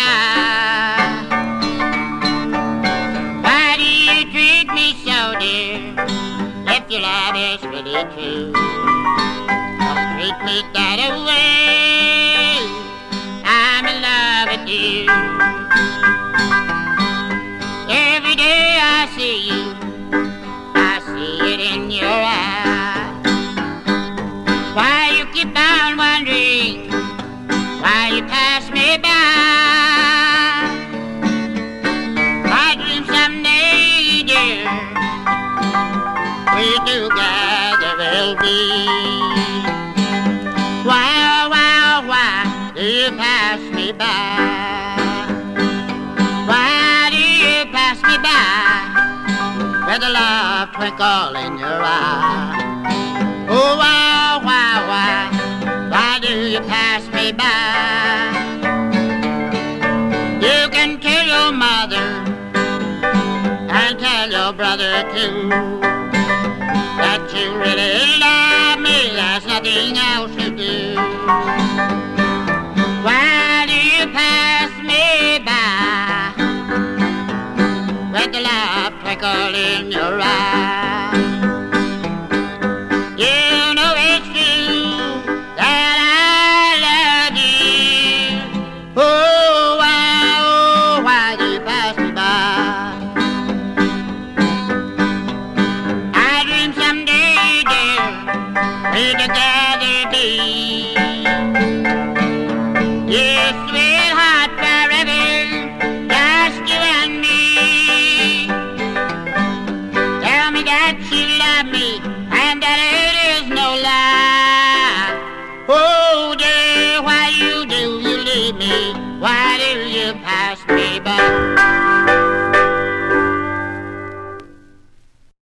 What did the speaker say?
by. Why do you treat me so, dear, if your love is really true? Don't treat me that way, I'm in love with you. Every day I see you, I see it in your eyes. Why you keep on wondering, why you pass me by? I dream someday, dear, we together will be. Why, oh, why do you pass me by? Why do you pass me by with a love twinkle in your eye? Oh, why do you pass me by? You can tell your mother and tell your brother too that you really love me, there's nothing else to do. Why do you pass me by with the love twinkle in your eye? You know it's true that I love you. Oh, why do you pass me by? I dream someday, dear, we'll together be. Yes, sweetheart, forever, just you and me. Tell me that you love me and that it is no lie. Oh, dear, why do you leave me? Why do you pass me by?